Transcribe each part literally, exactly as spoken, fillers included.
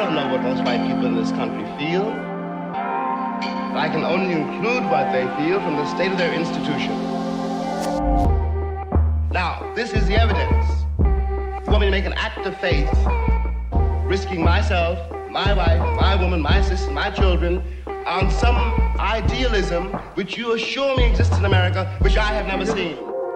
don't know what most white people in this country feel. I can only include what they feel from the state of their institution. Now, this is the evidence. You want me to make an act of faith, risking myself, my wife, my woman, my sister, my children, on some idealism which you assure me exists in America, which I have never seen.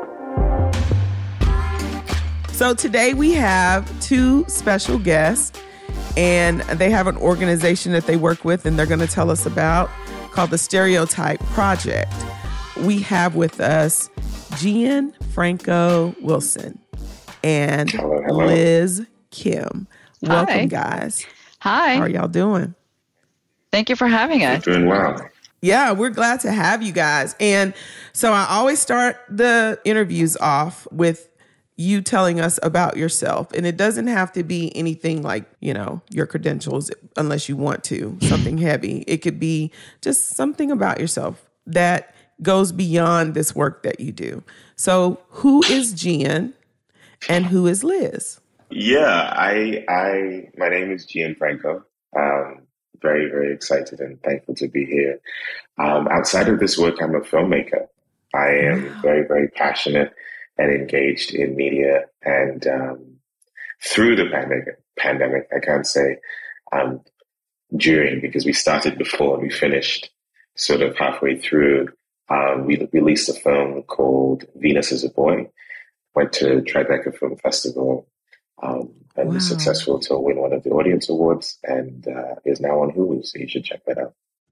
So today we have two special guests, and they have an organization that they work with and they're going to tell us about, called the Stereotype Project. We have with us Gian Franco Wilson and hello, hello. Liz Kim. Welcome, Hi. guys. Hi. How are y'all doing? Thank you for having us. Doing well. Yeah, we're glad to have you guys. And so I always start the interviews off with you telling us about yourself. And it doesn't have to be anything like, you know, your credentials, unless you want to, something heavy. It could be just something about yourself that goes beyond this work that you do. So who is Gian and who is Liz? Yeah, I, I, my name is Gian Franco. Um, very, very excited and thankful to be here. Um, outside of this work, I'm a filmmaker. I am wow. very, very passionate and engaged in media. And um, through the pandemic, pandemic, I can't say um, during, because we started before and we finished sort of halfway through. Um, we released a film called Venus is a Boy, went to Tribeca Film Festival, um, and wow. was successful to win one of the audience awards, and uh, is now on Hulu, so you should check that out.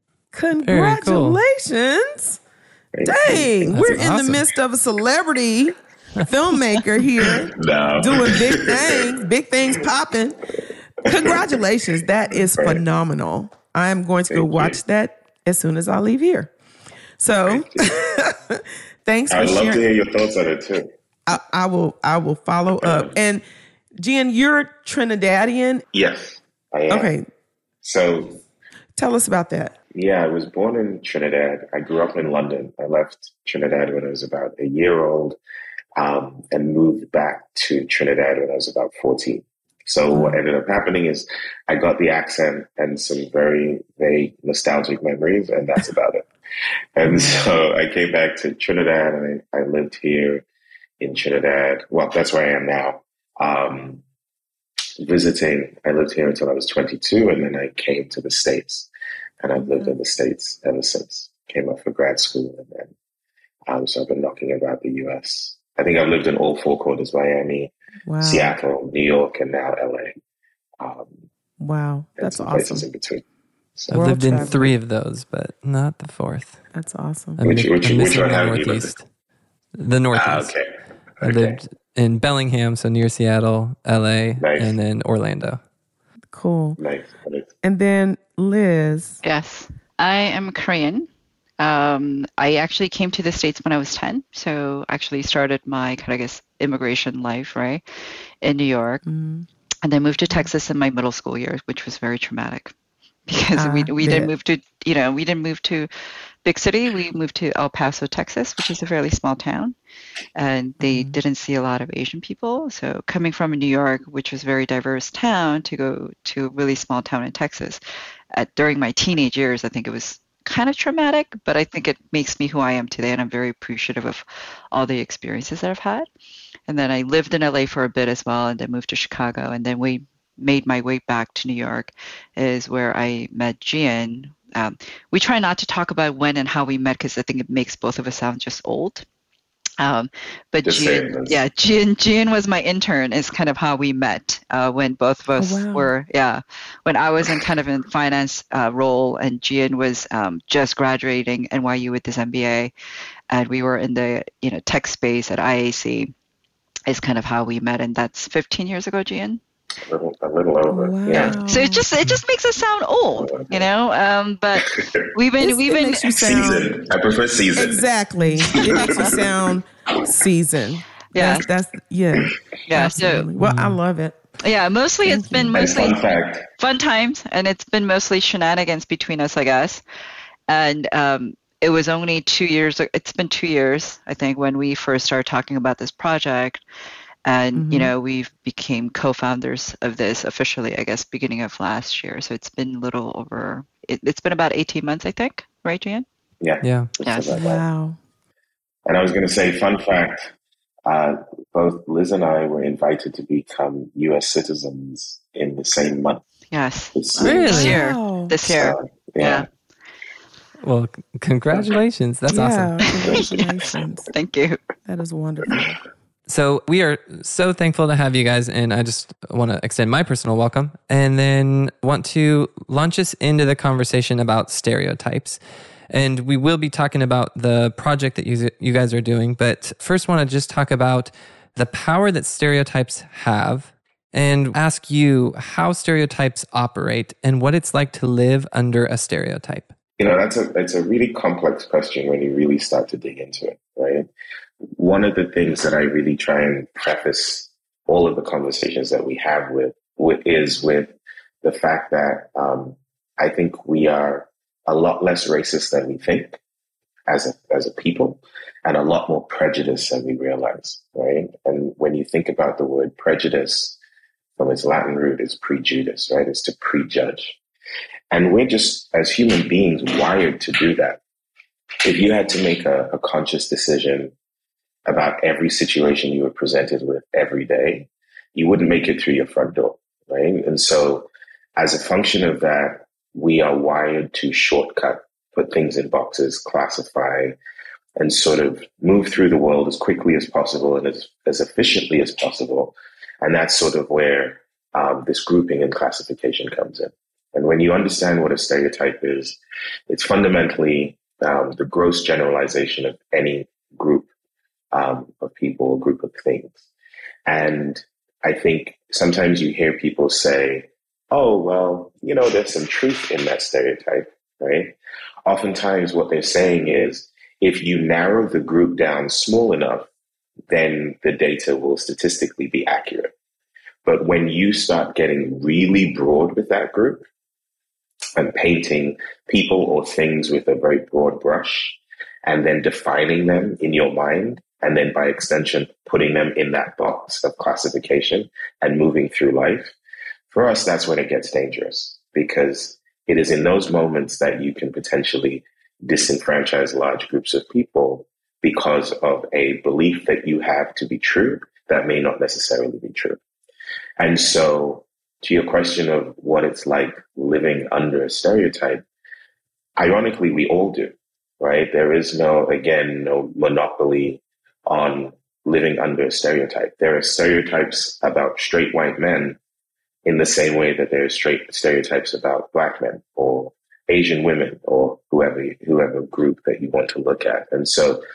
Congratulations. Cool. Dang, That's we're awesome. in the midst of a celebrity filmmaker here No. doing big things, big things popping. Congratulations. That is phenomenal. I am going to go Thank watch you. that as soon as I leave here. So thanks for I'd love sharing. to hear your thoughts on it too. I, I will I will follow up. And Gian, you're Trinidadian. Yes, I am. Okay. So, Tell us about that. yeah, I was born in Trinidad. I grew up in London. I left Trinidad when I was about a year old um, and moved back to Trinidad when I was about fourteen. So what ended up happening is I got the accent and some very vague nostalgic memories, and that's about it. And so I came back to Trinidad, and I, I lived here in Trinidad. Well, that's where I am now. Um, visiting, I lived here until I was twenty-two, and then I came to the States, and I've lived in the States ever since. Came up for grad school, and then um, so I've been knocking about the U S. I think I've lived in all four corners: Miami, Wow. Seattle, New York, and now L A. Um, Wow. and That's some places awesome. in between. So, I've World lived in travel. three of those, but not the fourth. That's awesome. I'm, Which- mi- which- I'm which missing one the have you lived in? Northeast. The Northeast. ah, okay. I Okay. lived in Bellingham, so near Seattle, L A, Nice. and then Orlando. Cool. Nice. nice. And then Liz. Yes. I am Korean. Um, I actually came to the States when I was ten. So actually started my kind of, I guess, immigration life, right, in New York. Mm. And then moved to Texas in my middle school years, which was very traumatic because we I we didn't bet. move to, you know, we didn't move to big city. We moved to El Paso, Texas, which is a fairly small town. And they Mhm. didn't see a lot of Asian people. So coming from New York, which was a very diverse town, to go to a really small town in Texas, at, during my teenage years, I think it was kind of traumatic, but I think it makes me who I am today. And I'm very appreciative of all the experiences that I've had. And then I lived in L A for a bit as well, and then moved to Chicago. And then we made my way back to New York, is where I met Gian. Um, we try not to talk about when and how we met because I think it makes both of us sound just old. Um, but Just say it, Gian, Liz. yeah, Gian, Gian was my intern. Is kind of how we met uh, when both of us wow. were, yeah, when I was in kind of in finance uh, role, and Gian was um, just graduating N Y U with his M B A, and we were in the you know tech space at I A C. Is kind of how we met, and that's fifteen years ago, Gian. A little, a little over. Wow. Yeah. So it just it just makes us sound old, you know. Um, but we've been It's- we've it been makes you sound Season. I prefer season. exactly. It makes you sound seasoned. Yeah. That's, that's yeah. yeah. So Absolutely. Well, I love it. yeah, mostly Thank it's been you. And mostly fun fact, fun times, and it's been mostly shenanigans between us, I guess. And um, it was only two years. It's been two years, I think, when we first started talking about this project. And, Mhm. you know, we've became co-founders of this officially, I guess, beginning of last year. So it's been a little over, it, it's been about eighteen months, I think. Right, Jan? Yeah. Yeah. It's Yes. about that. Wow. And I was going to say, fun fact, uh, both Liz and I were invited to become U S citizens in the same month. Yes. This Really? This year. Wow. This year. So, yeah. Well, c- congratulations. That's yeah, awesome. congratulations. Thank you. That is wonderful. So we are so thankful to have you guys, and I just want to extend my personal welcome and then want to launch us into the conversation about stereotypes. And we will be talking about the project that you, you guys are doing, but first want to just talk about the power that stereotypes have and ask you how stereotypes operate and what it's like to live under a stereotype. You know, that's a that's a really complex question when you really start to dig into it, right? One of the things that I really try and preface all of the conversations that we have with, with is with the fact that um, I think we are a lot less racist than we think as a as a people, and a lot more prejudiced than we realize, right? And when you think about the word prejudice, from its Latin root, is prejudice, right? It's to prejudge. And we're just, as human beings, wired to do that. If you had to make a, a conscious decision about every situation you were presented with every day, you wouldn't make it through your front door, right? And so as a function of that, we are wired to shortcut, put things in boxes, classify, and sort of move through the world as quickly as possible and as, as efficiently as possible. And that's sort of where um, this grouping and classification comes in. And when you understand what a stereotype is, it's fundamentally um, the gross generalization of any group um, of people, group of things. And I think sometimes you hear people say, oh, well, you know, there's some truth in that stereotype, right? Oftentimes what they're saying is, if you narrow the group down small enough, then the data will statistically be accurate. But when you start getting really broad with that group and painting people or things with a very broad brush and then defining them in your mind, and then by extension, putting them in that box of classification and moving through life, for us, that's when it gets dangerous, because it is in those moments that you can potentially disenfranchise large groups of people because of a belief that you have to be true that may not necessarily be true. And so to your question of what it's like living under a stereotype, ironically, we all do, right? There is no, again, no monopoly on living under a stereotype. There are stereotypes about straight white men in the same way that there are straight stereotypes about black men or Asian women or whoever, whoever group that you want to look at. And so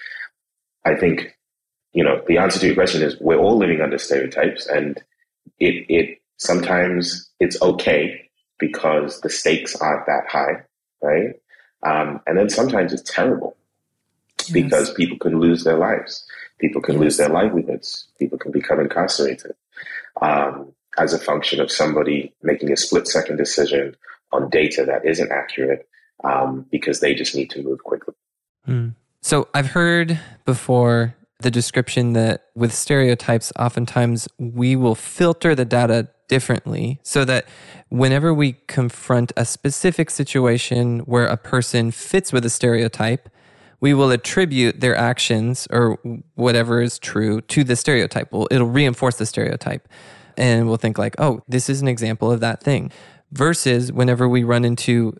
I think, you know, the answer to your question is we're all living under stereotypes, and it, it sometimes it's okay because the stakes aren't that high, right? Um, and then sometimes it's terrible yes. because people can lose their lives. People can yes. lose their livelihoods. People can become incarcerated um, as a function of somebody making a split-second decision on data that isn't accurate um, because they just need to move quickly. Hmm. So I've heard before the description that with stereotypes, oftentimes we will filter the data differently so that whenever we confront a specific situation where a person fits with a stereotype, we will attribute their actions or whatever is true to the stereotype. Well, it'll reinforce the stereotype. And we'll think like, oh, this is an example of that thing. Versus whenever we run into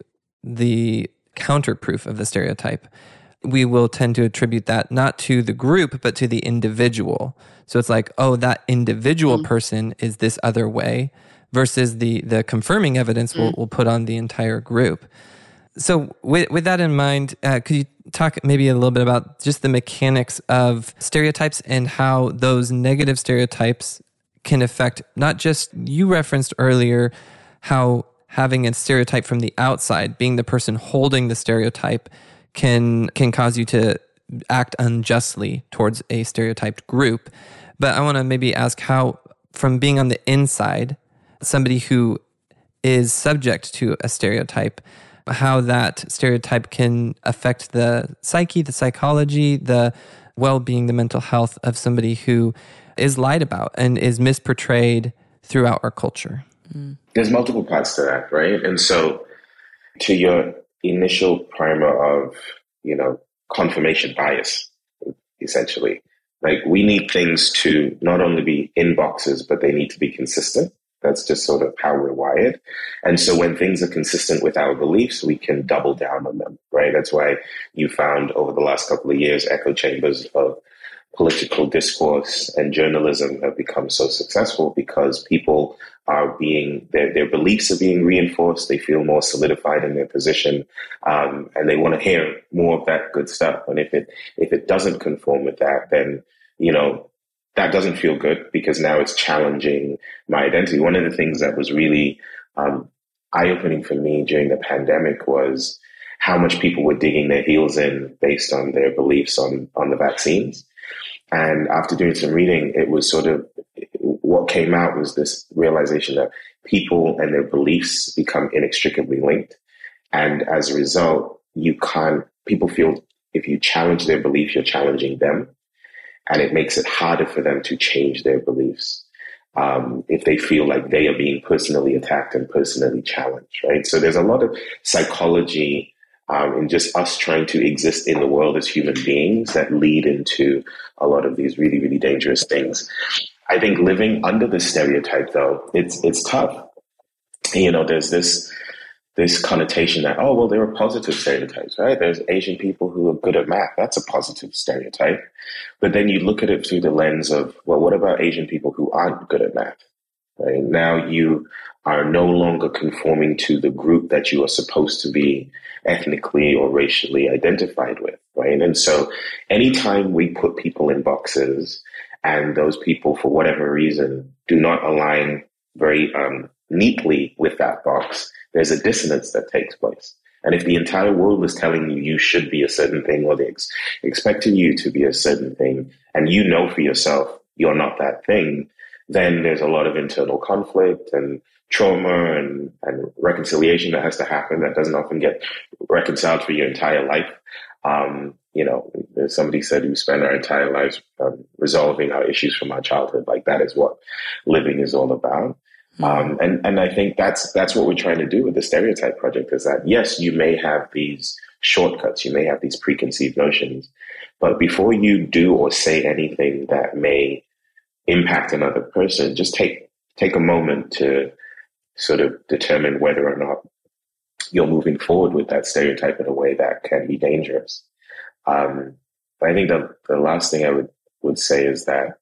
the counterproof of the stereotype, we will tend to attribute that not to the group, but to the individual. So it's like, oh, that individual mm. person is this other way, versus the the confirming evidence mm. we'll, we'll put on the entire group. So with, with that in mind, uh, could you talk maybe a little bit about just the mechanics of stereotypes and how those negative stereotypes can affect not just, you referenced earlier, how having a stereotype from the outside, being the person holding the stereotype, can can cause you to act unjustly towards a stereotyped group. But I want to maybe ask how, from being on the inside, somebody who is subject to a stereotype, how that stereotype can affect the psyche, the psychology, the well-being, the mental health of somebody who is lied about and is misportrayed throughout our culture? There's multiple parts to that, right? And so to your initial primer of, you know, confirmation bias, essentially, like we need things to not only be in boxes, but they need to be consistent. That's just sort of how we're wired. And so when things are consistent with our beliefs, we can double down on them, right? That's why you found over the last couple of years, echo chambers of political discourse and journalism have become so successful because people are being, their, their beliefs are being reinforced. They feel more solidified in their position, um, and they want to hear more of that good stuff. And if it, if it doesn't conform with that, then, you know, that doesn't feel good because now it's challenging my identity. One of the things that was really um, eye-opening for me during the pandemic was how much people were digging their heels in based on their beliefs on, on the vaccines. And after doing some reading, it was sort of what came out was this realization that people and their beliefs become inextricably linked. And as a result, you can't, people feel if you challenge their belief, you're challenging them. And it makes it harder for them to change their beliefs um, if they feel like they are being personally attacked and personally challenged, right? So there's a lot of psychology um, in just us trying to exist in the world as human beings that lead into a lot of these really, really dangerous things. I think living under the stereotype, though, it's it's tough. You know, there's this this connotation that, oh, well, there are positive stereotypes, right? There's Asian people who are good at math. That's a positive stereotype. But then you look at it through the lens of, well, what about Asian people who aren't good at math? Right? Now you are no longer conforming to the group that you are supposed to be ethnically or racially identified with, right? And so anytime we put people in boxes and those people, for whatever reason, do not align very um, neatly with that box, there's a dissonance that takes place. And if the entire world is telling you you should be a certain thing, or they're ex- expecting you to be a certain thing, and you know for yourself you're not that thing, then there's a lot of internal conflict and trauma and, and reconciliation that has to happen that doesn't often get reconciled for your entire life. Um, you know, somebody said we spend our entire lives um, resolving our issues from our childhood. Like that is what living is all about. Um, and, and I think that's, that's what we're trying to do with the Stereotype Project is that, yes, you may have these shortcuts, you may have these preconceived notions, but before you do or say anything that may impact another person, just take, take a moment to sort of determine whether or not you're moving forward with that stereotype in a way that can be dangerous. Um, but I think the, the last thing I would, would say is that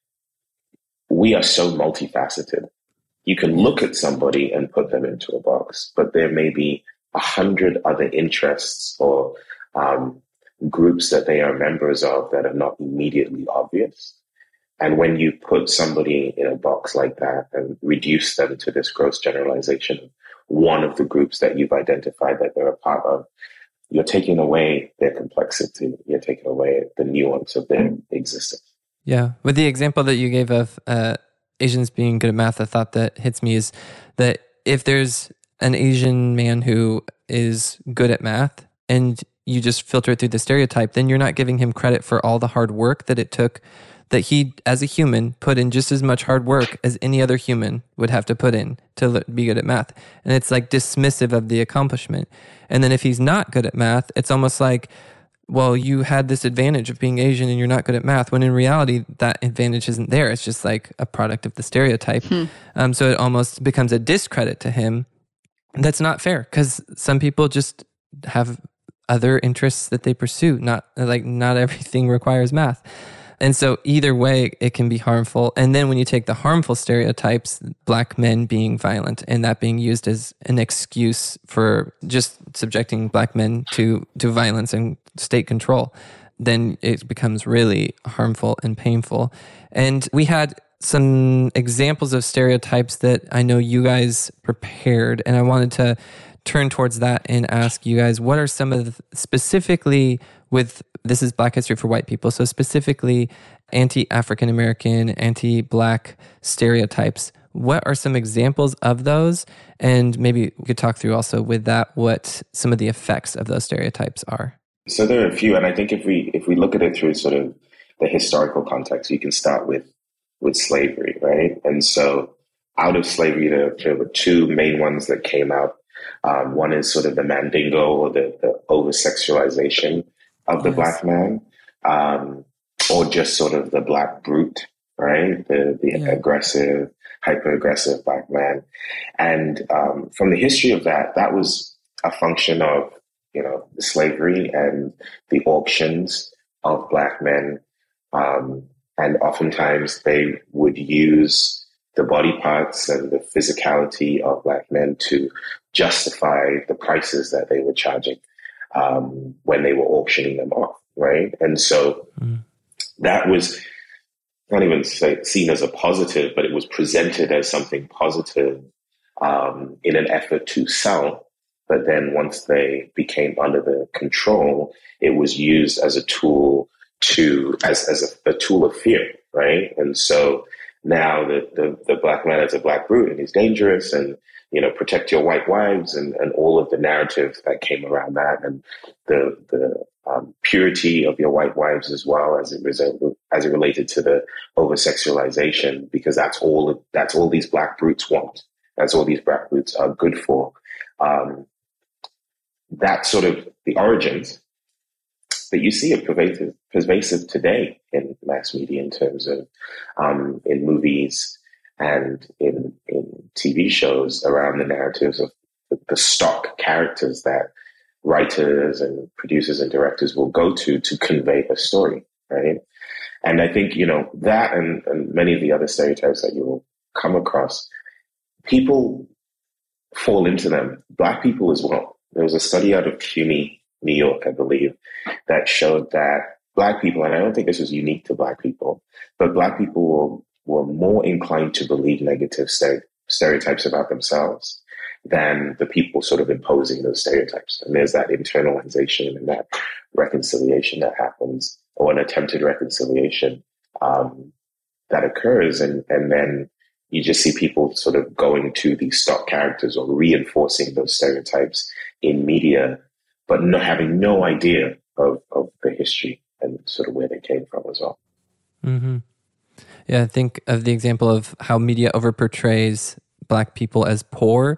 we are so multifaceted. You can look at somebody and put them into a box, but there may be a hundred other interests or um, groups that they are members of that are not immediately obvious. And when you put somebody in a box like that and reduce them to this gross generalization of one of the groups that you've identified that they're a part of, you're taking away their complexity. You're taking away the nuance of their existence. Yeah. With the example that you gave of uh, Asians being good at math, the thought that hits me is that if there's an Asian man who is good at math and you just filter it through the stereotype, then you're not giving him credit for all the hard work that it took, that he, as a human, put in just as much hard work as any other human would have to put in to be good at math. And it's like dismissive of the accomplishment. And then if he's not good at math, it's almost like, well, you had this advantage of being Asian and you're not good at math, when in reality, that advantage isn't there. It's just like a product of the stereotype. Hmm. Um, so it almost becomes a discredit to him. That's not fair, because some people just have other interests that they pursue. Not like not everything requires math. And so either way, it can be harmful. And then when you take the harmful stereotypes, Black men being violent, and that being used as an excuse for just subjecting Black men to, to violence and state control, then it becomes really harmful and painful. And we had some examples of stereotypes that I know you guys prepared, and I wanted to turn towards that and ask you guys, what are some of the, specifically with, this is Black History for White People, so specifically anti-African American, anti-Black stereotypes. What are some examples of those? And maybe we could talk through also with that what some of the effects of those stereotypes are. So there are a few, and I think if we if we look at it through sort of the historical context, you can start with with slavery, right? And so out of slavery, there, there were two main ones that came out. Um, one is sort of the mandingo, or the, the over-sexualization of the Yes. black man, um, or just sort of the black brute, right? The, the Yeah. aggressive, hyper-aggressive black man. And um, from the history of that, that was a function of, you know, slavery and the auctions of black men. Um, and oftentimes they would use the body parts and the physicality of black men to justify the prices that they were charging um, when they were auctioning them off, right? And so mm. that was not even say, seen as a positive, but it was presented as something positive um, in an effort to sell. But then once they became under the control, it was used as a tool to, as, as a, a tool of fear, right? And so now the, the, the black man is a black brute and he's dangerous, and, you know, protect your white wives, and, and all of the narratives that came around that, and the, the um, purity of your white wives as well, as it, as it related to the over-sexualization, because that's all, that's all these black brutes want. That's all these black brutes are good for. Um, that's sort of the origins. But you see it pervasive, pervasive today in mass media in terms of um, in movies and in, in T V shows around the narratives of the, the stock characters that writers and producers and directors will go to to convey a story, right? And I think, you know, that and, and many of the other stereotypes that you will come across, people fall into them, black people as well. There was a study out of CUNY, New York, I believe, that showed that black people, and I don't think this was unique to black people, but black people were, were more inclined to believe negative stere- stereotypes about themselves than the people sort of imposing those stereotypes. And there's that internalization and that reconciliation that happens, or an attempted reconciliation um, that occurs. And, and then you just see people sort of going to these stock characters or reinforcing those stereotypes in media, but no, having no idea of, of the history and sort of where they came from as well. Mm-hmm. Yeah, I think of the example of how media overportrays black people as poor.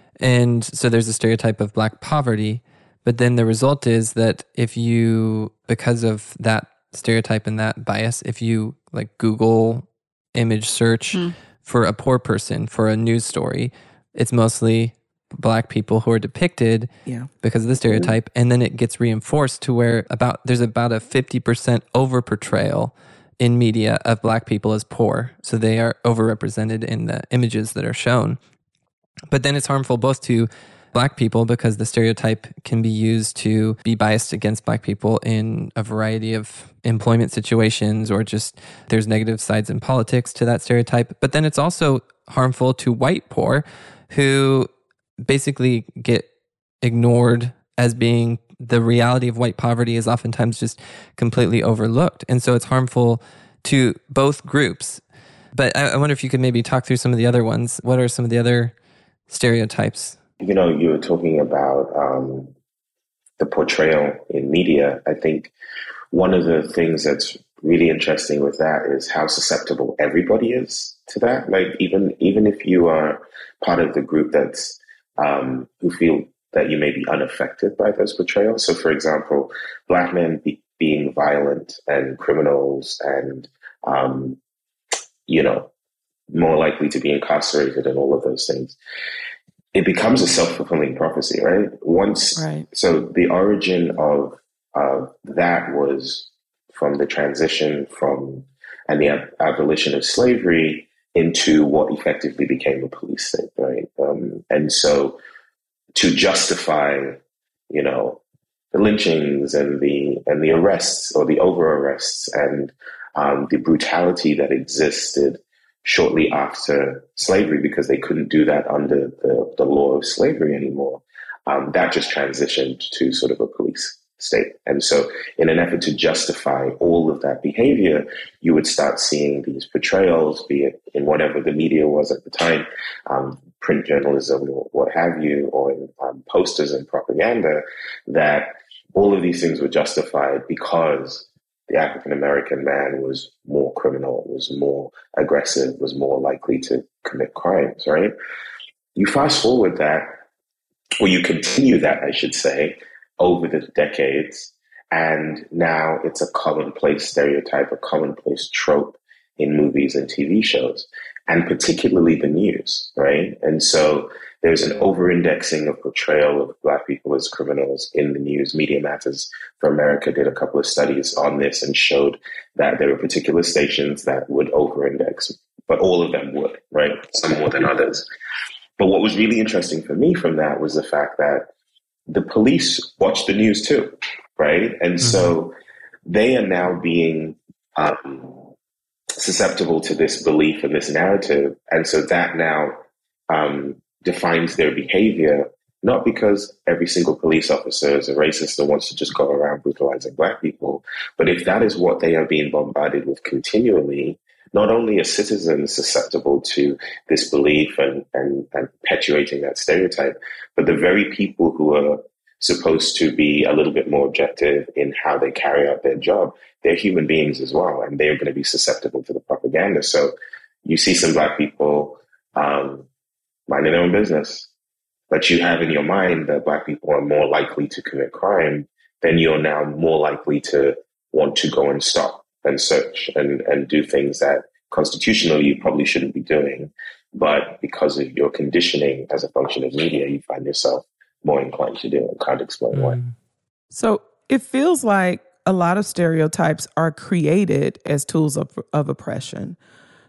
And so there's a stereotype of black poverty. But then the result is that if you, because of that stereotype and that bias, if you like Google image search mm. for a poor person for a news story, it's mostly black people who are depicted yeah. because of the stereotype. And then it gets reinforced to where about there's about a fifty percent over portrayal in media of black people as poor. So they are overrepresented in the images that are shown. But then it's harmful both to black people because the stereotype can be used to be biased against black people in a variety of employment situations, or just there's negative sides in politics to that stereotype. But then it's also harmful to white poor who basically get ignored as being the reality of white poverty is oftentimes just completely overlooked. And so it's harmful to both groups. But I, I wonder if you could maybe talk through some of the other ones. What are some of the other stereotypes? You know, you were talking about um, the portrayal in media. I think one of the things that's really interesting with that is how susceptible everybody is to that. Like even even if you are part of the group that's um, who feel that you may be unaffected by those portrayals. So, for example, black men be, being violent and criminals and um, you know, more likely to be incarcerated and all of those things. It becomes a self-fulfilling prophecy, right? Once, right. So the origin of of that was from the transition from and the ab- abolition of slavery into what effectively became a police state, right? Um, and so to justify, you know, the lynchings and the and the arrests or the over arrests and um, the brutality that existed shortly after slavery, because they couldn't do that under the, the law of slavery anymore. Um, that just transitioned to sort of a police state. And so in an effort to justify all of that behavior, you would start seeing these portrayals, be it in whatever the media was at the time, um, print journalism or what have you, or in um, posters and propaganda, that all of these things were justified because the African American man was more criminal, was more aggressive, was more likely to commit crimes, right? You fast forward that, or you continue that, I should say, over the decades, and now it's a commonplace stereotype, a commonplace trope in movies and T V shows, and particularly the news, right? And so there's an over-indexing of portrayal of Black people as criminals in the news. Media Matters for America did a couple of studies on this and showed that there were particular stations that would over-index, but all of them would, right? Some more than others. But what was really interesting for me from that was the fact that the police watch the news too, right? And mm-hmm. so they are now being um, susceptible to this belief and this narrative. And so that now um, defines their behavior, not because every single police officer is a racist or wants to just go around brutalizing Black people, but if that is what they are being bombarded with continually, not only are citizens susceptible to this belief and, and, and perpetuating that stereotype, but the very people who are supposed to be a little bit more objective in how they carry out their job, they're human beings as well, and they're going to be susceptible to the propaganda. So you see some Black people um, minding their own business, but you have in your mind that Black people are more likely to commit crime, then you're now more likely to want to go and stop and search and, and do things that constitutionally you probably shouldn't be doing. But because of your conditioning as a function of media, you find yourself more inclined to do it. I can't explain mm. why. So it feels like a lot of stereotypes are created as tools of, of oppression.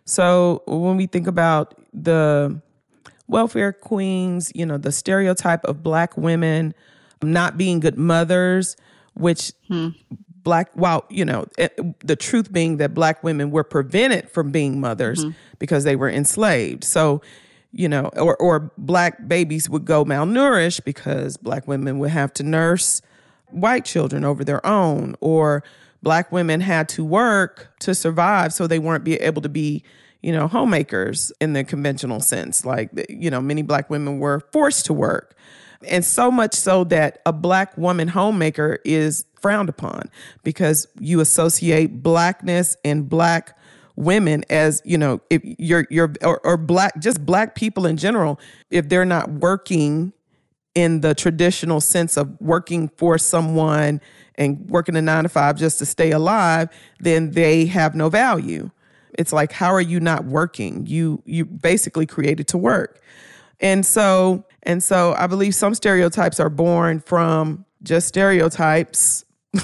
So when we think about the welfare queens, you know, the stereotype of Black women not being good mothers, which hmm. Black, while, you know, the truth being that Black women were prevented from being mothers mm-hmm. because they were enslaved. So, you know, or, or Black babies would go malnourished because Black women would have to nurse white children over their own, or Black women had to work to survive, so they weren't be able to be, you know, homemakers in the conventional sense. Like, you know, many Black women were forced to work. And so much so that a Black woman homemaker is frowned upon because you associate Blackness and Black women as, you know, if you're, you're, or, or Black, just Black people in general, if they're not working in the traditional sense of working for someone and working a nine to five just to stay alive, then they have no value. It's like, how are you not working? You, you basically created to work. And so, and so I believe some stereotypes are born from just stereotypes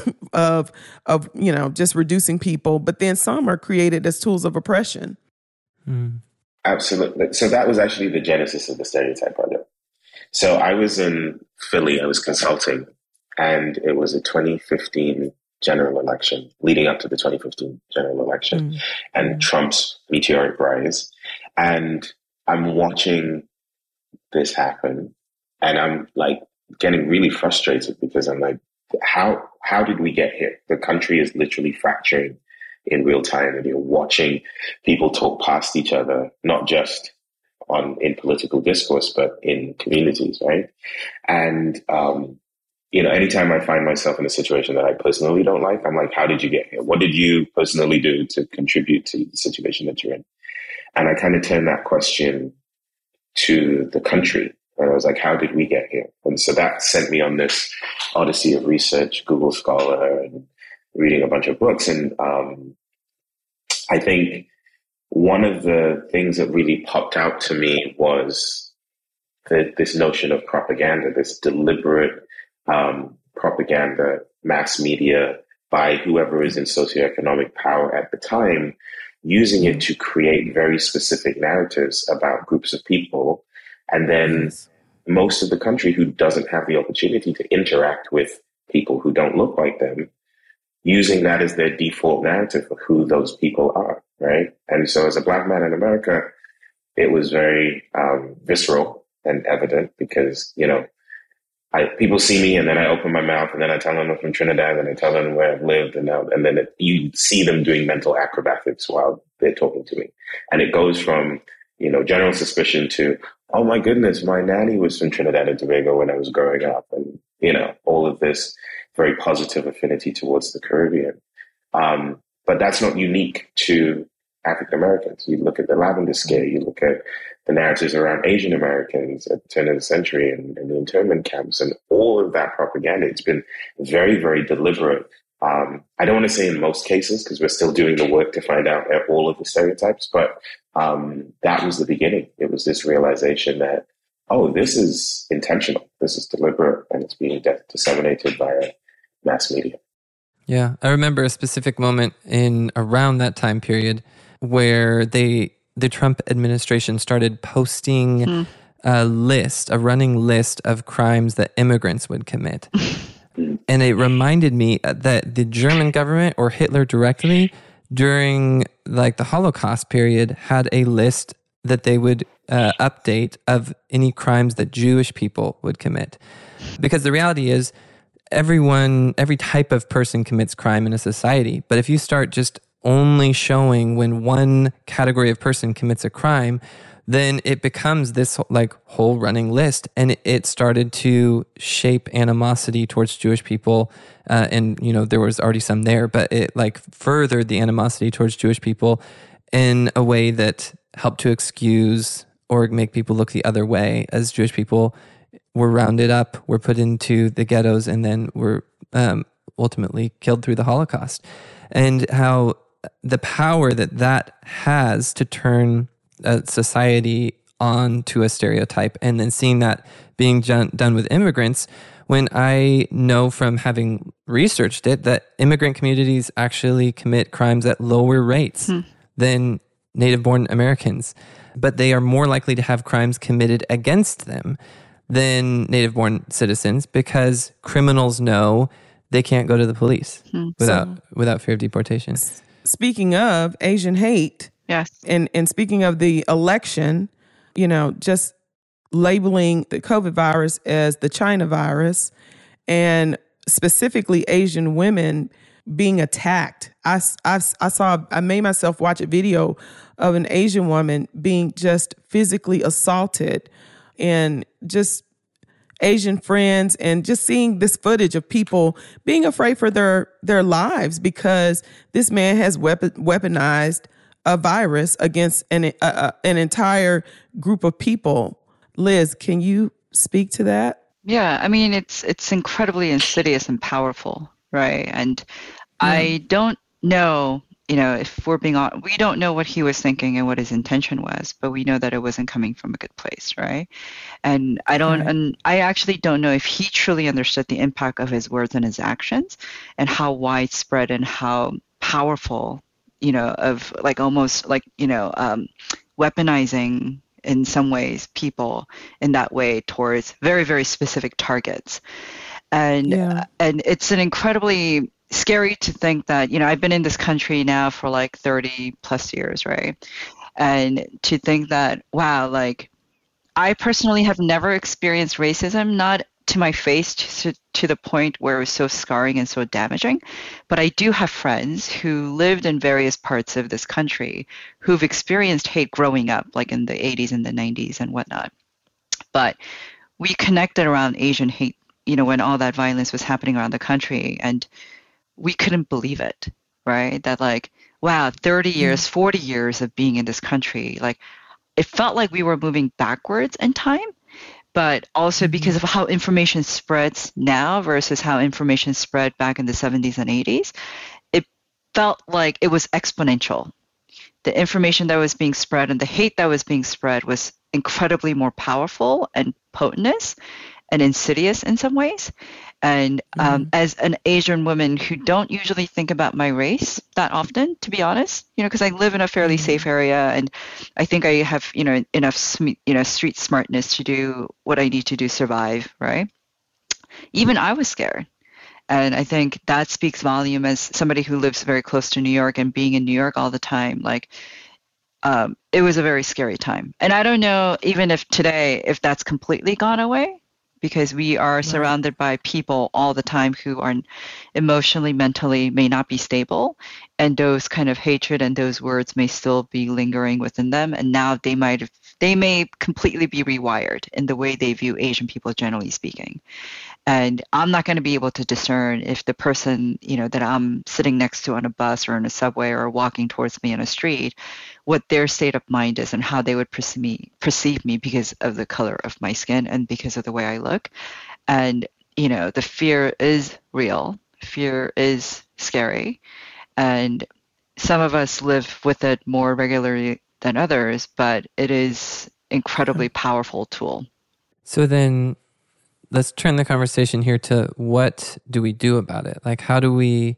of, of, you know, just reducing people, but then some are created as tools of oppression. Mm. Absolutely. So that was actually the genesis of the Stereotype Project. So I was in Philly, I was consulting, and it was a twenty fifteen general election, leading up to the twenty fifteen general election, mm. and Trump's meteoric rise. And I'm watching this happen, and I'm like getting really frustrated because I'm like, how how did we get here? The country is literally fracturing in real time, and you're watching people talk past each other, not just on in political discourse, but in communities, right? And um, you know, anytime I find myself in a situation that I personally don't like, I'm like, how did you get here? What did you personally do to contribute to the situation that you're in? And I kind of turn that question to the country. And I was like, how did we get here? And so that sent me on this odyssey of research, Google Scholar, and reading a bunch of books. And um, I think one of the things that really popped out to me was the, this notion of propaganda, this deliberate um, propaganda, mass media by whoever is in socioeconomic power at the time, using it to create very specific narratives about groups of people. And then most of the country who doesn't have the opportunity to interact with people who don't look like them, using that as their default narrative of who those people are, right? And so as a Black man in America, it was very um, visceral and evident because, you know, I, people see me and then I open my mouth and then I tell them I'm from Trinidad and I tell them where I've lived, and, now, and then it, you see them doing mental acrobatics while they're talking to me. And it goes from, you know, general suspicion to, oh my goodness, my nanny was from Trinidad and Tobago when I was growing up. And, you know, all of this very positive affinity towards the Caribbean. Um, but that's not unique to African Americans. You look at the lavender scare, you look at the narratives around Asian Americans at the turn of the century and, and the internment camps and all of that propaganda. It's been very, very deliberate. Um, I don't want to say in most cases, because we're still doing the work to find out all of the stereotypes, but um, that was the beginning. It was this realization that, oh, this is intentional, this is deliberate, and it's being de- disseminated via mass media. Yeah, I remember a specific moment in around that time period where they the Trump administration started posting mm. a list, a running list of crimes that immigrants would commit. And it reminded me that the German government or Hitler directly during like the Holocaust period had a list that they would uh, update of any crimes that Jewish people would commit. Because the reality is everyone, every type of person commits crime in a society. But if you start just only showing when one category of person commits a crime, then it becomes this like whole running list, and it, it started to shape animosity towards Jewish people. Uh, and you know there was already some there, but it like furthered the animosity towards Jewish people in a way that helped to excuse or make people look the other way, as Jewish people were rounded up, were put into the ghettos, and then were um, ultimately killed through the Holocaust. And how the power that that has to turn a society on to a stereotype, and then seeing that being done, done with immigrants, when I know from having researched it that immigrant communities actually commit crimes at lower rates hmm. than native-born Americans, but they are more likely to have crimes committed against them than native-born citizens because criminals know they can't go to the police hmm. without so, without fear of deportation. Speaking of Asian hate, yes, and, and speaking of the election, you know, just labeling the COVID virus as the China virus and specifically Asian women being attacked. I, I, I saw, I made myself watch a video of an Asian woman being just physically assaulted, and just Asian friends, and just seeing this footage of people being afraid for their, their lives because this man has weapon, weaponized a virus against an, uh, an entire group of people. Liz, can you speak to that? Yeah, I mean, it's it's incredibly insidious and powerful, right? And yeah. I don't know, you know, if we're being honest, we don't know what he was thinking and what his intention was, but we know that it wasn't coming from a good place, right? And I don't, right. and I actually don't know if he truly understood the impact of his words and his actions and how widespread and how powerful, you know, of like almost like, you know, um, weaponizing in some ways people in that way towards very, very specific targets. And yeah. and it's an incredibly scary to think that, you know, I've been in this country now for like thirty plus years, right? And to think that, wow, like I personally have never experienced racism, not to my face to, to the point where it was so scarring and so damaging. But I do have friends who lived in various parts of this country who've experienced hate growing up, like in the eighties and the nineties and whatnot. But we connected around Asian hate, you know, when all that violence was happening around the country, and we couldn't believe it, right? That like, wow, thirty years, forty years of being in this country, like it felt like we were moving backwards in time. But also because of how information spreads now versus how information spread back in the seventies and eighties, it felt like it was exponential. The information that was being spread and the hate that was being spread was incredibly more powerful and potent and insidious in some ways. And um, mm-hmm. as an Asian woman who don't usually think about my race that often, to be honest, you know, because I live in a fairly mm-hmm. safe area, and I think I have, you know, enough, you know, street smartness to do what I need to do, survive, right? Even I was scared. And I think that speaks volume as somebody who lives very close to New York and being in New York all the time, like, um, it was a very scary time. And I don't know even if today, if that's completely gone away, because we are right. surrounded by people all the time who are emotionally, mentally may not be stable, and those kind of hatred and those words may still be lingering within them. And now they might have, they may completely be rewired in the way they view Asian people, generally speaking. And I'm not going to be able to discern if the person, you know, that I'm sitting next to on a bus or in a subway or walking towards me on a street, what their state of mind is and how they would perceive me, perceive me because of the color of my skin and because of the way I look. And, you know, the fear is real. Fear is scary. And some of us live with it more regularly than others, but it is incredibly powerful tool. So then let's turn the conversation here to what do we do about it? Like, how do we,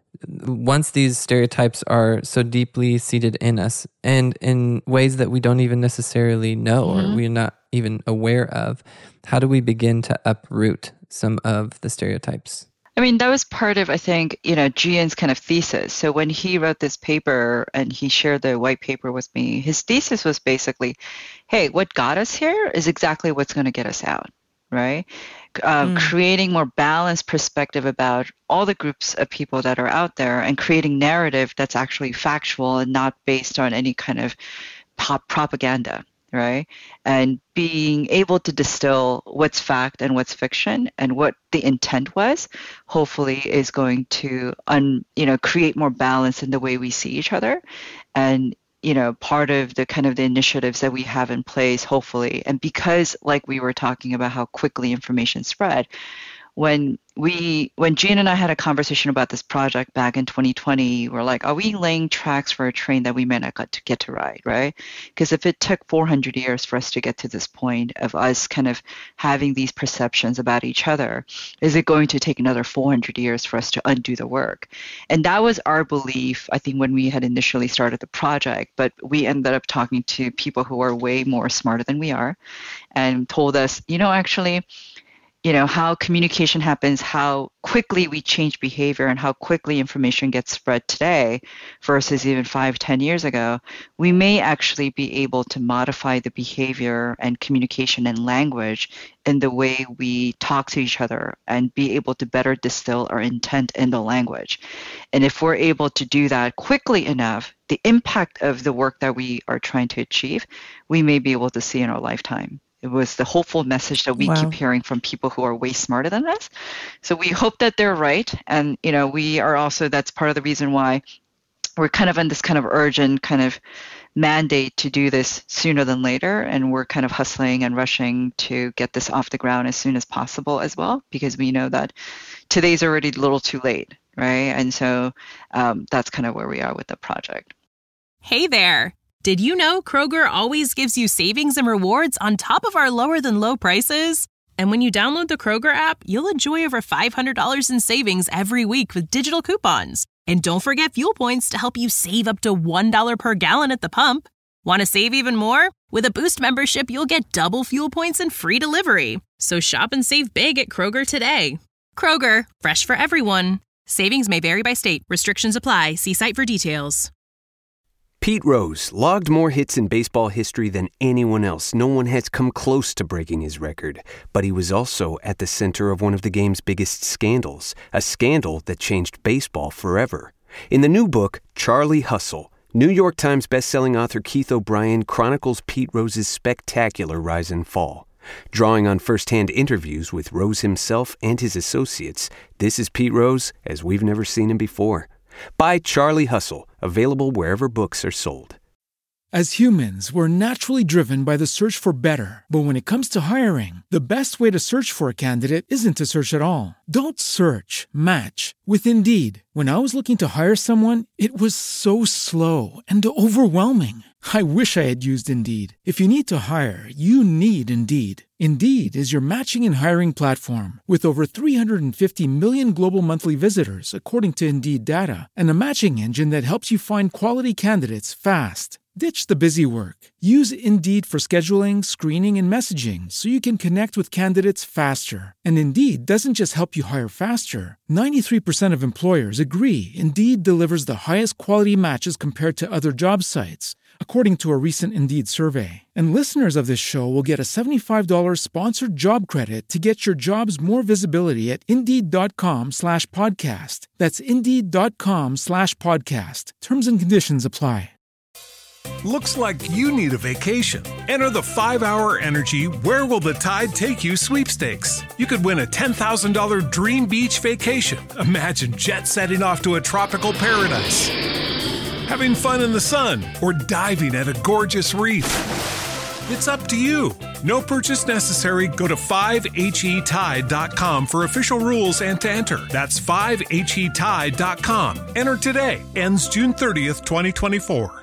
once these stereotypes are so deeply seated in us and in ways that we don't even necessarily know mm-hmm. or we're not even aware of, how do we begin to uproot some of the stereotypes? I mean, that was part of, I think, you know, Jian's kind of thesis. So when he wrote this paper and he shared the white paper with me, his thesis was basically, hey, what got us here is exactly what's going to get us out, right? Um, mm. Creating more balanced perspective about all the groups of people that are out there and creating narrative that's actually factual and not based on any kind of pop propaganda. Right? And being able to distill what's fact and what's fiction and what the intent was, hopefully is going to, un, you know, create more balance in the way we see each other. And, you know, part of the kind of the initiatives that we have in place, hopefully, and because like we were talking about how quickly information spread, when we, when Jian and I had a conversation about this project back in twenty twenty, we're like, are we laying tracks for a train that we may not get to get to ride, right? Because if it took four hundred years for us to get to this point of us kind of having these perceptions about each other, is it going to take another four hundred years for us to undo the work? And that was our belief, I think, when we had initially started the project, but we ended up talking to people who are way more smarter than we are and told us, you know, actually, you know, how communication happens, how quickly we change behavior and how quickly information gets spread today versus even five, ten years ago, we may actually be able to modify the behavior and communication and language in the way we talk to each other and be able to better distill our intent in the language. And if we're able to do that quickly enough, the impact of the work that we are trying to achieve, we may be able to see in our lifetime. It was the hopeful message that we wow. keep hearing from people who are way smarter than us. So we hope that they're right. And, you know, we are also, that's part of the reason why we're kind of on this kind of urgent kind of mandate to do this sooner than later. And we're kind of hustling and rushing to get this off the ground as soon as possible as well, because we know that today's already a little too late, right? And so um, that's kind of where we are with the project. Hey there. Did you know Kroger always gives you savings and rewards on top of our lower than low prices? And when you download the Kroger app, you'll enjoy over five hundred dollars in savings every week with digital coupons. And don't forget fuel points to help you save up to one dollar per gallon at the pump. Want to save even more? With a Boost membership, you'll get double fuel points and free delivery. So shop and save big at Kroger today. Kroger, fresh for everyone. Savings may vary by state. Restrictions apply. See site for details. Pete Rose logged more hits in baseball history than anyone else. No one has come close to breaking his record. But he was also at the center of one of the game's biggest scandals, a scandal that changed baseball forever. In the new book, Charlie Hustle, New York Times bestselling author Keith O'Brien chronicles Pete Rose's spectacular rise and fall. Drawing on first-hand interviews with Rose himself and his associates, this is Pete Rose as we've never seen him before. Buy Charlie Hustle, available wherever books are sold. As humans, we're naturally driven by the search for better. But when it comes to hiring, the best way to search for a candidate isn't to search at all. Don't search, match with Indeed. When I was looking to hire someone, it was so slow and overwhelming. I wish I had used Indeed. If you need to hire, you need Indeed. Indeed is your matching and hiring platform with over three hundred fifty million global monthly visitors, according to Indeed data, and a matching engine that helps you find quality candidates fast. Ditch the busy work. Use Indeed for scheduling, screening, and messaging so you can connect with candidates faster. And Indeed doesn't just help you hire faster. ninety-three percent of employers agree Indeed delivers the highest quality matches compared to other job sites, according to a recent Indeed survey. And listeners of this show will get a seventy-five dollars sponsored job credit to get your jobs more visibility at Indeed.com slash podcast. That's Indeed.com slash podcast. Terms and conditions apply. Looks like you need a vacation. Enter the five hour Energy Where Will the Tide Take You sweepstakes. You could win a ten thousand dollars dream beach vacation. Imagine jet setting off to a tropical paradise, having fun in the sun, or diving at a gorgeous reef. It's up to you. No purchase necessary. Go to five H E tide dot com for official rules and to enter. That's five H E tide dot com. Enter today. Ends June thirtieth, twenty twenty-four.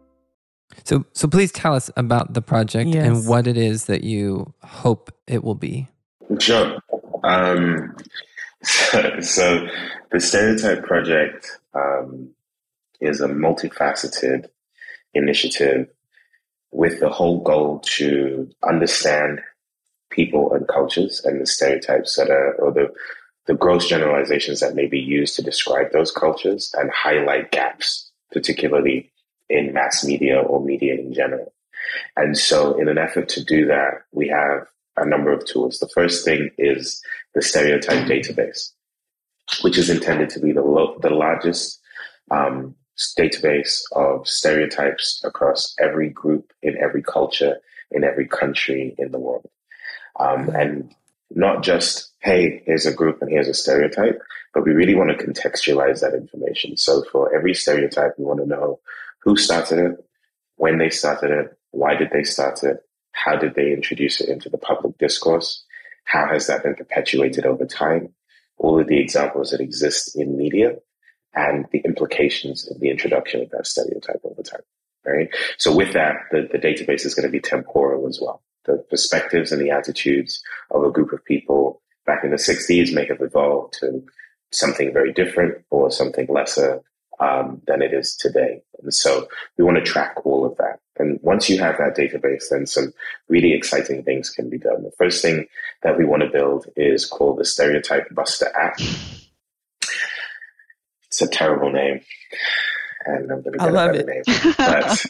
So, so please tell us about the project Yes. and what it is that you hope it will be. Sure. Um, so, so the Stereotype Project um, is a multifaceted initiative with the whole goal to understand people and cultures and the stereotypes that are, or the, the gross generalizations that may be used to describe those cultures and highlight gaps, particularly in mass media or media in general. And so in an effort to do that, we have a number of tools. The first thing is the Stereotype Database, which is intended to be the, lo- the largest um, database of stereotypes across every group, in every culture, in every country in the world. Um, and not just, hey, here's a group and here's a stereotype, but we really want to contextualize that information. So for every stereotype, we want to know who started it, when they started it, why did they start it, how did they introduce it into the public discourse, how has that been perpetuated over time, all of the examples that exist in media, and the implications of the introduction of that stereotype over time, right? So with that, the, the database is going to be temporal as well. The perspectives and the attitudes of a group of people back in the sixties may have evolved to something very different or something lesser um, than it is today. And so we want to track all of that. And once you have that database, then some really exciting things can be done. The first thing that we want to build is called the Stereotype Buster app. It's a terrible name, and I'm going to get I a love better it. name. But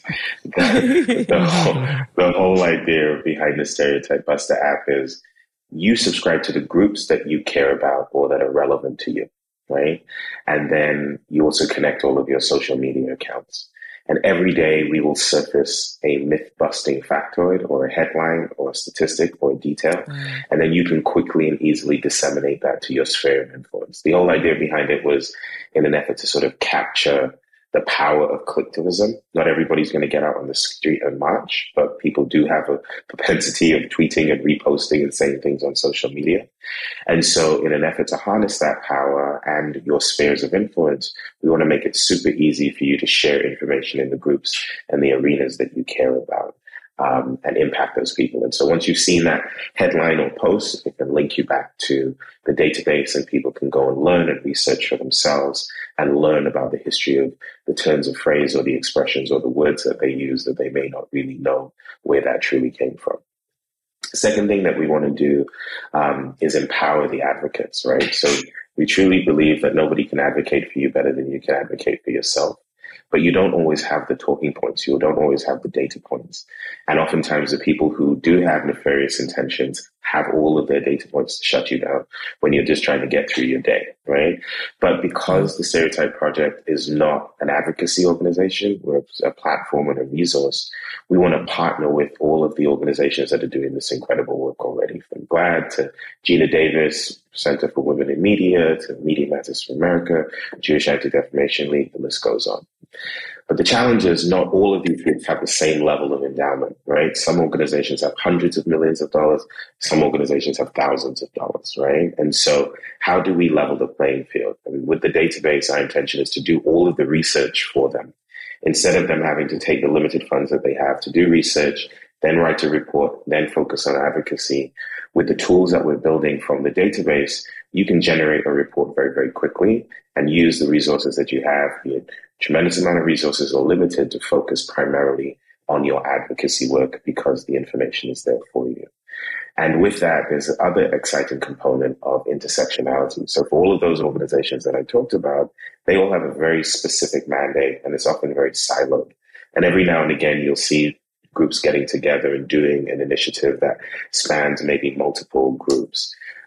the, the, whole, the whole idea behind the Stereotype Buster app is you subscribe to the groups that you care about or that are relevant to you, right? And then you also connect all of your social media accounts. And every day we will surface a myth-busting factoid or a headline or a statistic or a detail. Mm. And then you can quickly and easily disseminate that to your sphere of influence. The whole idea behind it was in an effort to sort of capture the power of collectivism. Not everybody's going to get out on the street and march, but people do have a propensity of tweeting and reposting and saying things on social media. And so in an effort to harness that power and your spheres of influence, we want to make it super easy for you to share information in the groups and the arenas that you care about. Um, and impact those people. And so once you've seen that headline or post, it can link you back to the database and people can go and learn and research for themselves and learn about the history of the turns of phrase or the expressions or the words that they use that they may not really know where that truly came from. The second thing that we want to do um, is empower the advocates, right? So we truly believe that nobody can advocate for you better than you can advocate for yourself. But you don't always have the talking points. You don't always have the data points. And oftentimes the people who do have nefarious intentions have all of their data points to shut you down when you're just trying to get through your day, right? But because the Stereotype Project is not an advocacy organization, we're a platform and a resource, we want to partner with all of the organizations that are doing this incredible work already, from GLAAD to Gina Davis, Center for Women in Media, to Media Matters for America, Jewish Anti-Defamation League, the list goes on. But the challenge is not all of these groups have the same level of endowment, right? Some organizations have hundreds of millions of dollars. Some organizations have thousands of dollars, right? And so how do we level the playing field? I mean, with the database, our intention is to do all of the research for them. Instead of them having to take the limited funds that they have to do research, then write a report, then focus on advocacy. With the tools that we're building from the database, you can generate a report very, very quickly and use the resources that you have, be it tremendous amount of resources or limited, to focus primarily on your advocacy work because the information is there for you. And with that, there's another exciting component of intersectionality. So for all of those organizations that I talked about, they all have a very specific mandate, and it's often very siloed. And every now and again, you'll see groups getting together and doing an initiative that spans maybe multiple groups.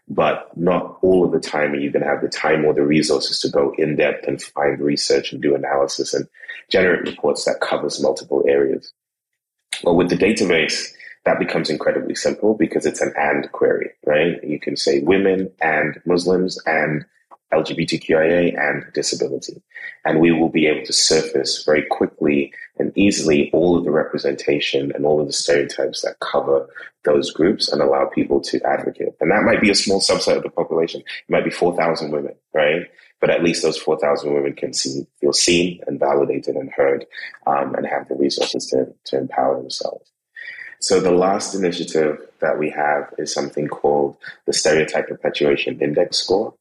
but not all of the time are you going to have the time or the resources to go in depth and find research and do analysis and generate reports that covers multiple areas. Well, with the database, that becomes incredibly simple because it's an and query, right? You can say women and Muslims and L G B T Q I A and disability. And we will be able to surface very quickly and easily all of the representation and all of the stereotypes that cover those groups and allow people to advocate. And that might be a small subset of the population. It might be four thousand women, right? But at least those four thousand women can see, feel seen and validated and heard, um, and have the resources to, to empower themselves. So the last initiative that we have is something called the Stereotype Perpetuation Index Score.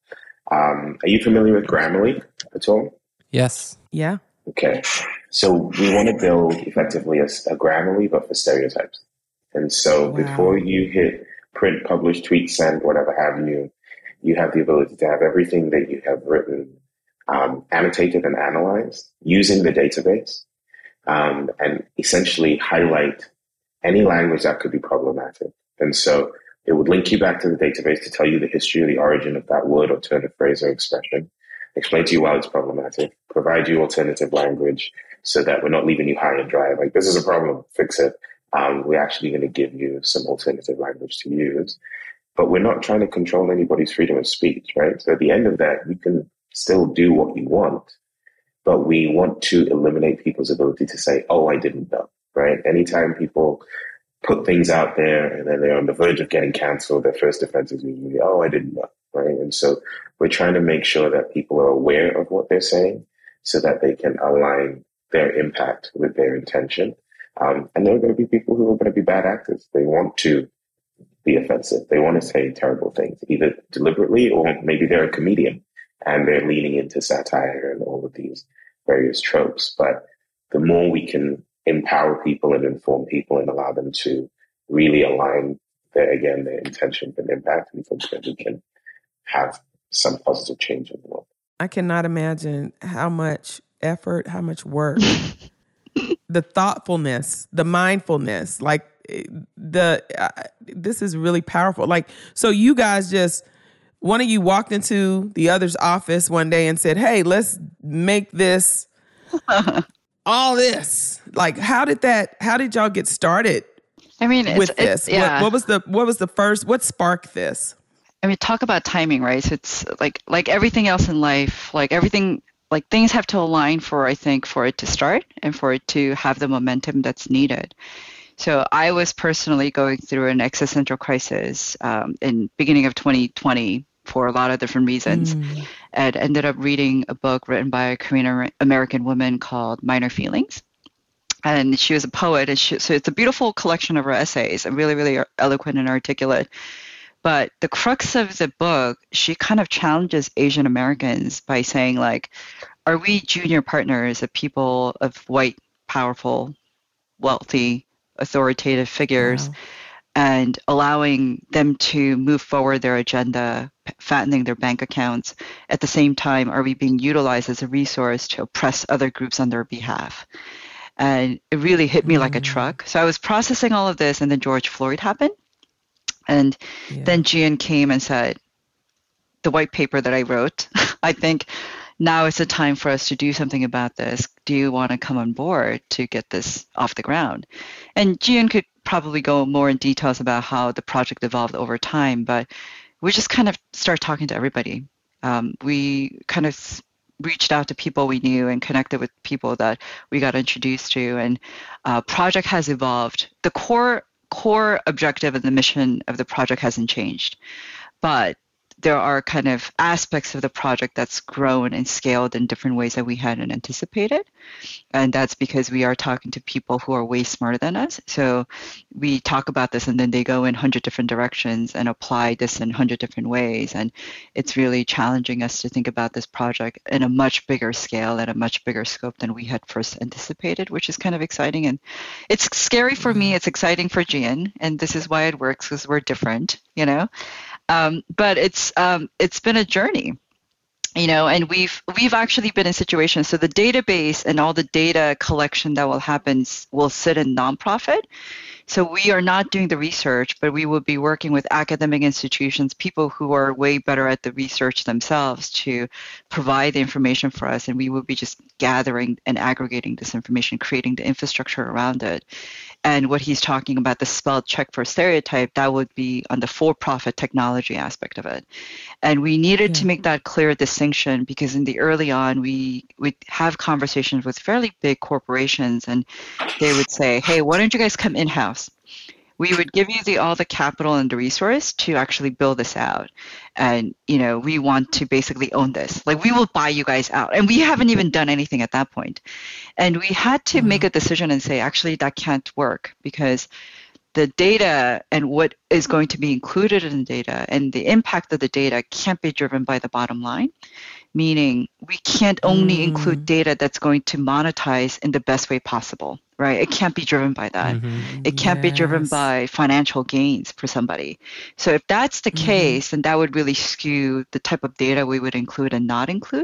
Um, are you familiar with Grammarly at all? Yes. Yeah. Okay. So we want to build effectively a, a Grammarly, but for stereotypes. And so wow. before you hit print, publish, tweet, send, whatever have you, you have the ability to have everything that you have written um, annotated and analyzed using the database, um, and essentially highlight any language that could be problematic. And so it would link you back to the database to tell you the history or the origin of that word or turn of phrase or expression, explain to you why it's problematic, provide you alternative language so that we're not leaving you high and dry. Like, this is a problem, fix it. Um, we're actually going to give you some alternative language to use. But we're not trying to control anybody's freedom of speech, right? So at the end of that, you can still do what you want, but we want to eliminate people's ability to say, oh, I didn't know, right? Anytime people put things out there and then they're on the verge of getting canceled, their first defense is usually, oh, I didn't know, right? And so we're trying to make sure that people are aware of what they're saying so that they can align their impact with their intention. Um, and there are going to be people who are going to be bad actors. They want to be offensive. They want to say terrible things, either deliberately or maybe they're a comedian and they're leaning into satire and all of these various tropes. But the more we can empower people and inform people and allow them to really align their, again, their intention and impact, we think that we can have some positive change in the world. I cannot imagine how much effort, how much work, the thoughtfulness, the mindfulness, like the, uh, this is really powerful. Like, so you guys just, one of you walked into the other's office one day and said, hey, let's make this all this. Like, how did that, how did y'all get started I mean, with it's, this? It's, yeah. What, what was the, what was the first, what sparked this? I mean, talk about timing, right? So it's like, like everything else in life, like everything, like things have to align for, I think, for it to start and for it to have the momentum that's needed. So I was personally going through an existential crisis um, in beginning of twenty twenty for a lot of different reasons, mm. and ended up reading a book written by a Korean American woman called Minor Feelings. And she was a poet, and she, so it's a beautiful collection of her essays, and really, really eloquent and articulate. But the crux of the book, she kind of challenges Asian Americans by saying, like, are we junior partners of people of white, powerful, wealthy, authoritative figures, wow. and allowing them to move forward their agenda, fattening their bank accounts? At the same time, are we being utilized as a resource to oppress other groups on their behalf? And it really hit me mm. like a truck. So I was processing all of this, and then George Floyd happened. And yeah. then Gian came and said, the white paper that I wrote, I think now is the time for us to do something about this. Do you want to come on board to get this off the ground? And Gian could probably go more in details about how the project evolved over time, but we just kind of started talking to everybody. Um, we kind of reached out to people we knew and connected with people that we got introduced to, and uh, project has evolved. The core core objective and the mission of the project hasn't changed, but there are kind of aspects of the project that's grown and scaled in different ways that we hadn't anticipated. And that's because we are talking to people who are way smarter than us. So we talk about this and then they go in a hundred different directions and apply this in a hundred different ways. And it's really challenging us to think about this project in a much bigger scale and a much bigger scope than we had first anticipated, which is kind of exciting. And it's scary for me. It's exciting for Gian. And this is why it works, because we're different, you know? Um, but it's um, it's been a journey, you know, and we've we've actually been in situations. So the database and all the data collection that will happen will sit in nonprofit. So we are not doing the research, but we will be working with academic institutions, people who are way better at the research themselves to provide the information for us. And we will be just gathering and aggregating this information, creating the infrastructure around it. And what he's talking about, the spell check for stereotype, that would be on the for-profit technology aspect of it. And we needed yeah. to make that clear distinction because in the early on, we would have conversations with fairly big corporations and they would say, hey, why don't you guys come in-house? We would give you the all the capital and the resource to actually build this out. And, you know, we want to basically own this. Like, we will buy you guys out. And we haven't even done anything at that point. And we had to mm-hmm. make a decision and say, actually, that can't work because the data and what is going to be included in the data and the impact of the data can't be driven by the bottom line. Meaning we can't only mm. include data that's going to monetize in the best way possible, right? It can't be driven by that. Mm-hmm. It can't yes. be driven by financial gains for somebody. So if that's the mm-hmm. case, then that would really skew the type of data we would include and not include.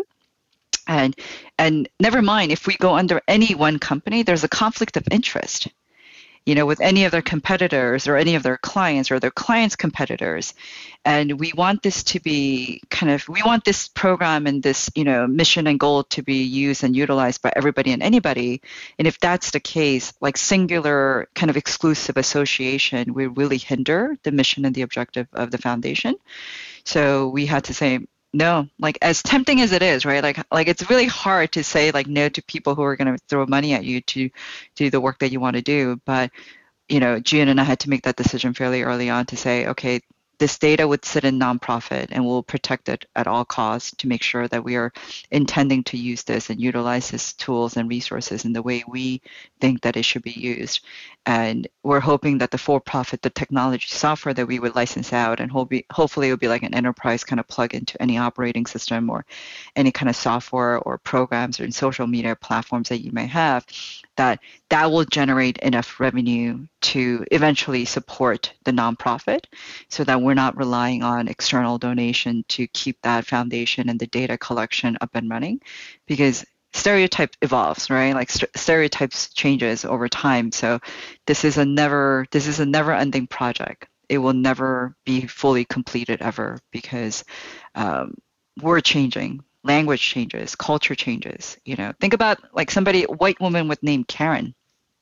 And and never mind, if we go under any one company, there's a conflict of interest. You know, with any of their competitors or any of their clients or their clients' competitors. And we want this to be kind of, we want this program and this, you know, mission and goal to be used and utilized by everybody and anybody. And if that's the case, like singular kind of exclusive association will really hinder the mission and the objective of the foundation. So we had to say, no, like as tempting as it is, right? Like, like it's really hard to say like no to people who are going to throw money at you to do the work that you want to do. But, you know, Jian and I had to make that decision fairly early on to say, okay, this data would sit in nonprofit and we'll protect it at all costs to make sure that we are intending to use this and utilize this tools and resources in the way we think that it should be used. And we're hoping that the for-profit, the technology software that we would license out and hopefully it would be like an enterprise kind of plug into any operating system or any kind of software or programs or social media platforms that you may have, that that will generate enough revenue to eventually support the nonprofit so that we're not relying on external donation to keep that foundation and the data collection up and running, because stereotype evolves, right? Like st- stereotypes changes over time. So this is a never this is a never-ending project. It will never be fully completed ever because um, we're changing. Language changes, culture changes. You know, think about like somebody, a white woman with name Karen,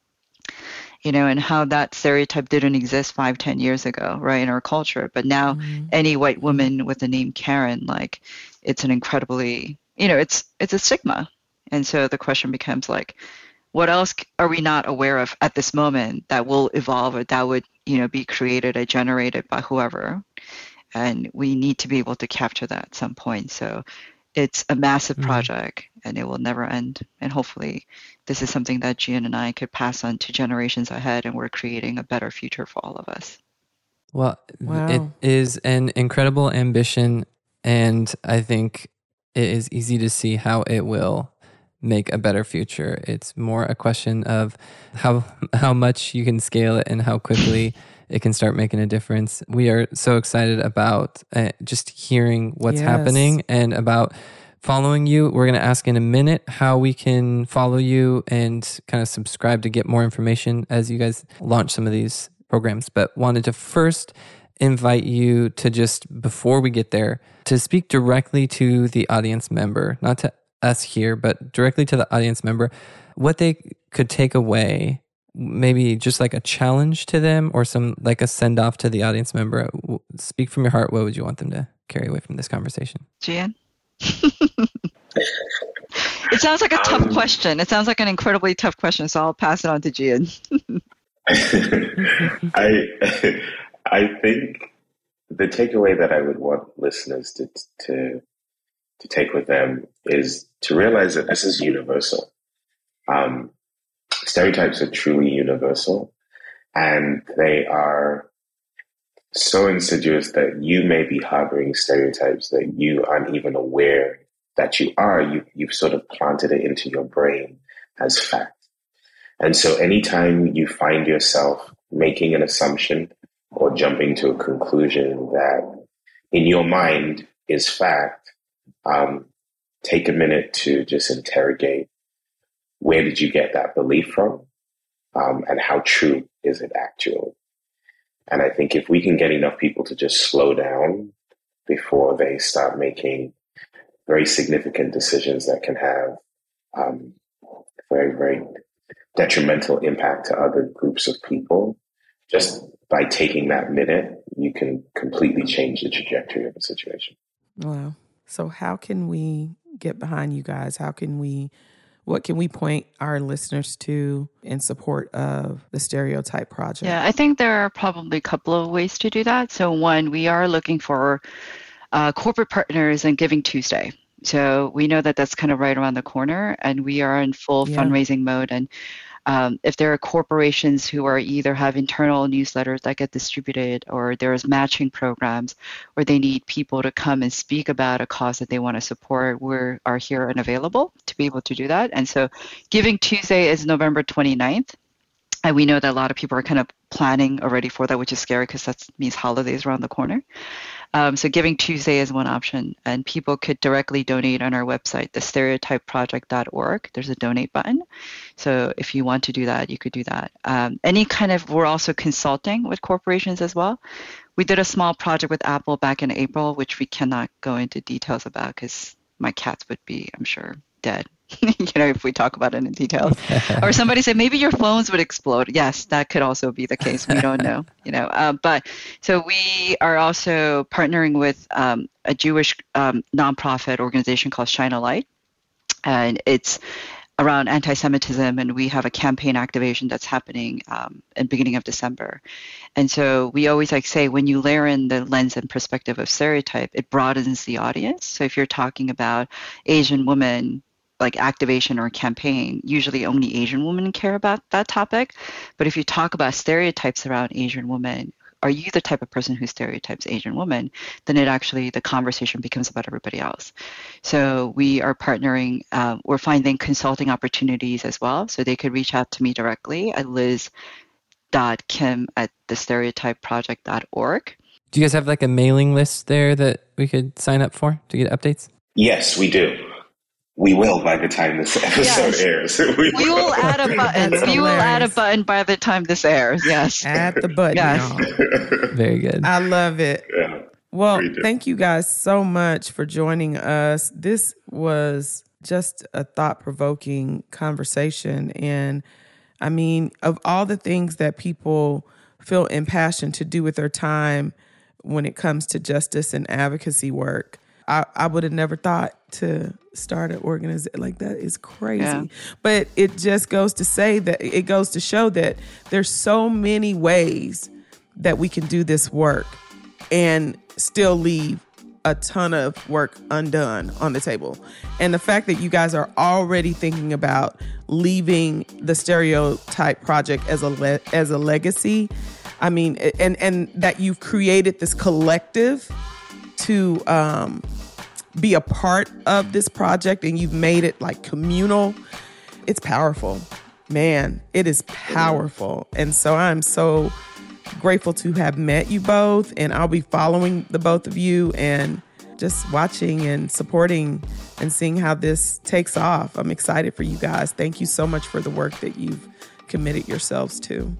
you know, and how that stereotype didn't exist five, ten years ago, right, in our culture. But now mm-hmm. any white woman with the name Karen, like it's an incredibly, you know, it's it's a stigma. And so the question becomes like, what else are we not aware of at this moment that will evolve or that would, you know, be created or generated by whoever? And we need to be able to capture that at some point. So it's a massive project mm-hmm. and it will never end. And hopefully this is something that Jian and I could pass on to generations ahead, and we're creating a better future for all of us. Well, wow. It is an incredible ambition, and I think it is easy to see how it will make a better future. It's more a question of how how much you can scale it and how quickly it can start making a difference. We are so excited about uh, just hearing what's yes. happening and about following you. We're going to ask in a minute how we can follow you and kind of subscribe to get more information as you guys launch some of these programs. But wanted to first invite you to just, before we get there, to speak directly to the audience member, not to us here, but directly to the audience member, what they could take away, maybe just like a challenge to them or some like a send off to the audience member. Speak from your heart. What would you want them to carry away from this conversation? Jian? It sounds like a tough um, question. It sounds like an incredibly tough question, so I'll pass it on to Jian. I I think the takeaway that I would want listeners to to to take with them is to realize that this is universal. Um, stereotypes are truly universal, and they are so insidious that you may be harboring stereotypes that you aren't even aware that you are. You, you've sort of planted it into your brain as fact. And so anytime you find yourself making an assumption or jumping to a conclusion that in your mind is fact, um, take a minute to just interrogate, where did you get that belief from? um, and how true is it actually? And I think if we can get enough people to just slow down before they start making very significant decisions that can have um, very, very detrimental impact to other groups of people, just by taking that minute, you can completely change the trajectory of the situation. Wow. So how can we get behind you guys? How can we, what can we point our listeners to in support of the Stereotype Project? Yeah, I think there are probably a couple of ways to do that. So one, we are looking for uh, corporate partners in Giving Tuesday. So we know that that's kind of right around the corner, and we are in full Yeah. fundraising mode. And um, if there are corporations who are either have internal newsletters that get distributed, or there's matching programs, or they need people to come and speak about a cause that they want to support, we are here and available to be able to do that. And so Giving Tuesday is November twenty-ninth. And we know that a lot of people are kind of planning already for that, which is scary because that means holidays around the corner. Um, so Giving Tuesday is one option, and people could directly donate on our website, the stereotype project dot org. There's a donate button. So if you want to do that, you could do that. Um, any kind of, we're also consulting with corporations as well. We did a small project with Apple back in April, which we cannot go into details about because my cats would be, I'm sure, dead. you know, if we talk about it in detail. Or somebody said, maybe your phones would explode. Yes, that could also be the case. We don't know, you know. Uh, but so we are also partnering with um, a Jewish um, nonprofit organization called Shine a Light. And it's around anti-Semitism, and we have a campaign activation that's happening um, in the beginning of December. And so we always like say, when you layer in the lens and perspective of stereotype, it broadens the audience. So if you're talking about Asian women, like activation or campaign, usually only Asian women care about that topic. But if you talk about stereotypes around Asian women, are you the type of person who stereotypes Asian women, then it actually, the conversation becomes about everybody else. So we are partnering, uh, we're finding consulting opportunities as well. So they could reach out to me directly at liz dot kim at the stereotype project dot org. Do you guys have like a mailing list there that we could sign up for to get updates? Yes, we do. We will by the time this episode Yes. airs. We, We will add a button. That's We will add a hilarious. button by the time this airs. Yes. Add the button, Yes. y'all. Very good. I love it. Yeah. Well, We do. thank you guys so much for joining us. This was just a thought-provoking conversation. And I mean, of all the things that people feel impassioned to do with their time when it comes to justice and advocacy work, I, I would have never thought to start an organization like that. Is crazy. Yeah. But it just goes to say that it goes to show that there's so many ways that we can do this work and still leave a ton of work undone on the table. And the fact that you guys are already thinking about leaving the Stereotype Project as a le- as a legacy, I mean, and and that you've created this collective to um, be a part of this project, and you've made it like communal. It's powerful, man. It is powerful. And so I'm so grateful to have met you both, and I'll be following the both of you and just watching and supporting and seeing how this takes off. I'm excited for you guys. Thank you so much for the work that you've committed yourselves to.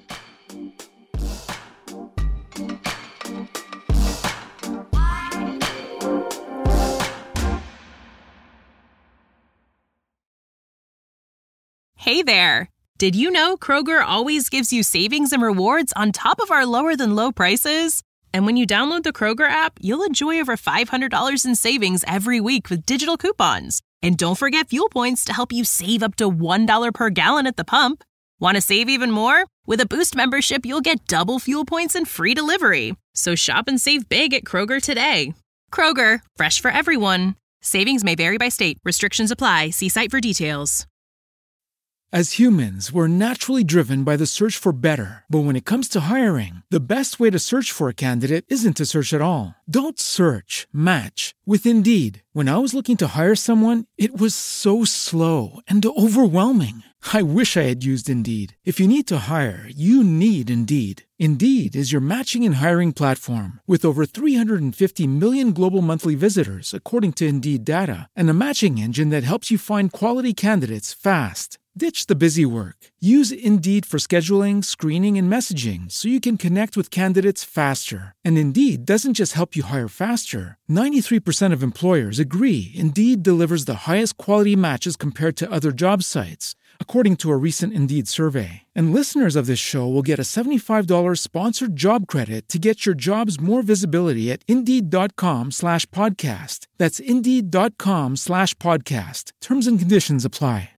Hey there! Did you know Kroger always gives you savings and rewards on top of our lower than low prices? And when you download the Kroger app, you'll enjoy over five hundred dollars in savings every week with digital coupons. And don't forget fuel points to help you save up to one dollar per gallon at the pump. Want to save even more? With a Boost membership, you'll get double fuel points and free delivery. So shop and save big at Kroger today. Kroger, fresh for everyone. Savings may vary by state. Restrictions apply. See site for details. As humans, we're naturally driven by the search for better. But when it comes to hiring, the best way to search for a candidate isn't to search at all. Don't search, match with Indeed. When I was looking to hire someone, it was so slow and overwhelming. I wish I had used Indeed. If you need to hire, you need Indeed. Indeed is your matching and hiring platform with over three hundred fifty million global monthly visitors, according to Indeed data, and a matching engine that helps you find quality candidates fast. Ditch the busy work. Use Indeed for scheduling, screening, and messaging so you can connect with candidates faster. And Indeed doesn't just help you hire faster. ninety-three percent of employers agree Indeed delivers the highest quality matches compared to other job sites, according to a recent Indeed survey. And listeners of this show will get a seventy-five dollars sponsored job credit to get your jobs more visibility at Indeed.com slash podcast. That's Indeed.com slash podcast. Terms and conditions apply.